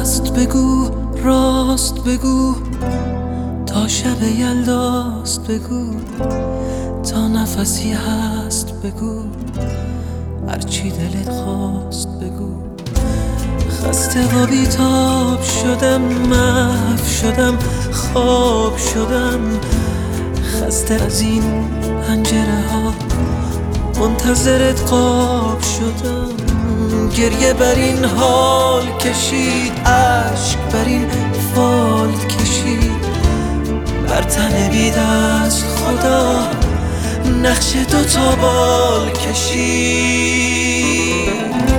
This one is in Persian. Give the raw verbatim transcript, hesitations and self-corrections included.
هست بگو، راست بگو، تا شب یلداست بگو، تا نفسی هست بگو، هرچی دلت خواست بگو. خسته و بیتاب شدم، محو شدم، خواب شدم، خسته از این پنجره ها، منتظرت قاب شدم. گریه بر این حال کشید، اشک بر این فال کشید، بر تن بی دست خدا نقش دوتا بال کشید.